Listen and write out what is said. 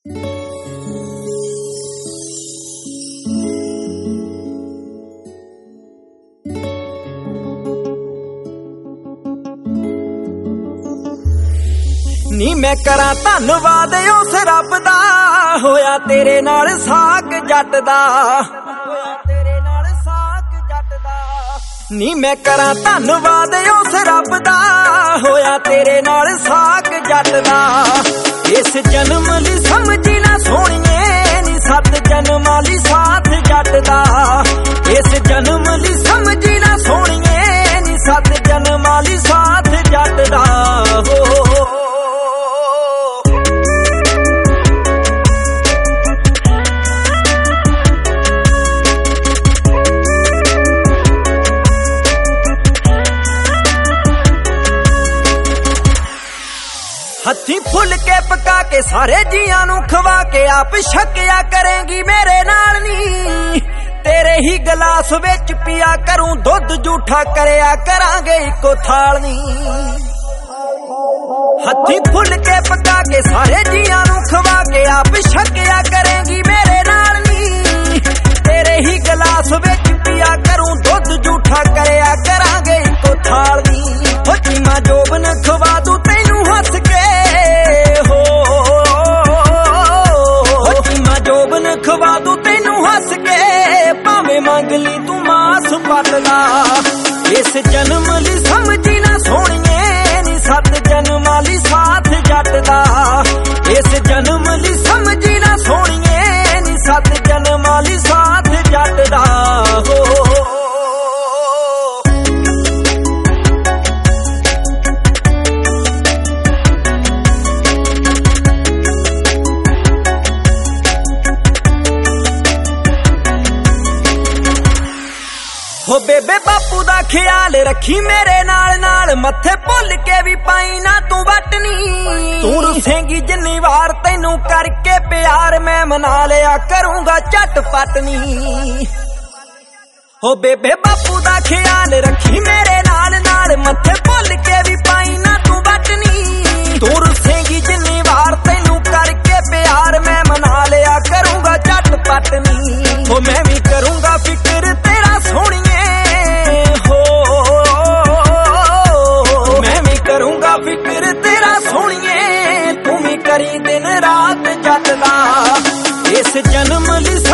ਨੀ मैं करा धन्नवाद उस रब दा होया तेरे नाल साक जट दा। नी मैं करा धन्नवाद उस रब दा होया तेरे नाल साक जट दा। इस जन्म ली समझी ना सोहणीए नी सत जन्मां ली साथ जट दा। इस जन्म ली समझी ना सोहणीए नी सत जन्मां ली साथ जट दा। हथी फुल के पका के सारे जियां नू खवा के आप छकिया करेंगी मेरे नाल नी। तेरे ही गलास विच पिया करूं दुध जूठा करया करांगे इको थाल नी। हथी फुल के पका के सारे जियां नू खवा के आप छकिया करेंगी मेरे नाल नी। तेरे ही गलास विच पिया करूं दुध जूठा करया करांगे इको थाल नी। चीमा जोबन खवा दूं तैनू हस के हो। चीमा जोबन खवा दूं तैनू हस के भावें मंग ली तू मास पटदा। इस जन्म ली समझी ना सोहणीए नी सत जन्मां ली साथ जट दा। इस जन्म ली समझी ना सोहणीए नी सत जन्मां ली साथ जट दा। हो बेबे बापू दा ख्याल रखी मेरे नाल नाल मत्थे भुल के भी पाई ना तू वटनी। तू रुसेंगी जिन्नी वार तैनू करके प्यार मैं मना लिया करूंगा झट पटनी। हो बेबे बापू दा ख्याल रखी मेरे नाल नाल मत्थे भुल के भी पाई ना तू वटनी। तू रुसेंगी जिन्नी वार तैनू करके प्यार मैं मना लिया करूंगा झट पटनी। हो मैं भी करूंगा फिक्र तेरा सोहणीए हो। मैं भी करूंगा फिक्र तेरा सोहणीए तू भी करी दिन रात जट दा। इस जन्म ली